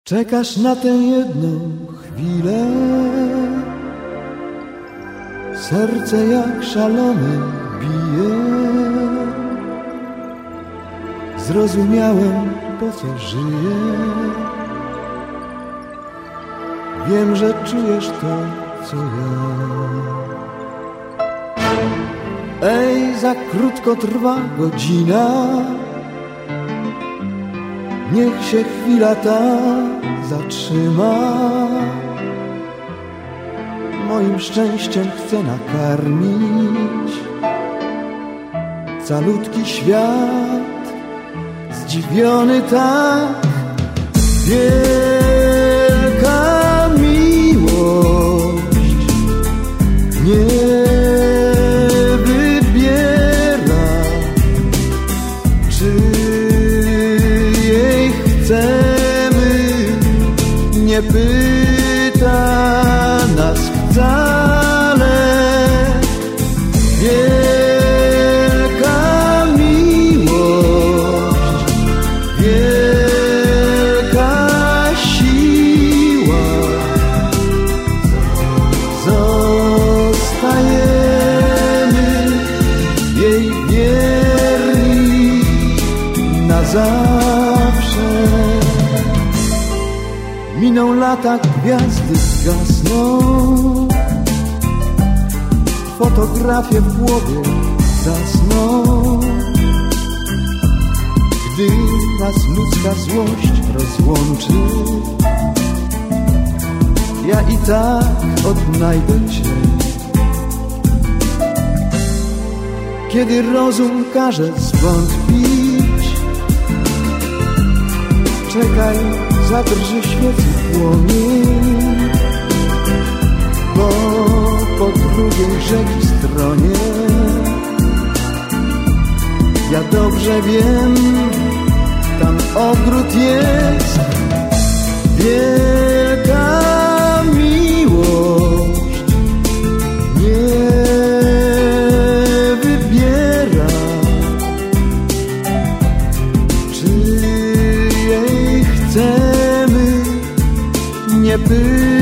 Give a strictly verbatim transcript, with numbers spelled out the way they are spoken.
Czekasz na tę jedną chwilę, serce jak szalone bije. Zrozumiałem, po co żyję. Wiem, że czujesz to, co ja. Ej, za krótko trwa godzina, niech się chwila ta zatrzyma. Moim szczęściem chcę nakarmić calutki świat, zdziwiony tak. Wielka miłość nie wybiera, czy jej chcemy, nie pyta nas wcale. Wielka miłość, wielka siła, zostajemy jej wierni na zawsze. Miną lata, gwiazdy zgasną, fotografie w głowie zasną. Gdy nas ludzka złość rozłączy, ja i tak odnajdę Cię. Kiedy rozum każe zwątpić, czekaj, zadrży świecy płomień, bo po drugiej rzeki stronie ja dobrze wiem, tam ogród jest. Wielka miłość nie wybiera, czy jej chcemy, nie pyta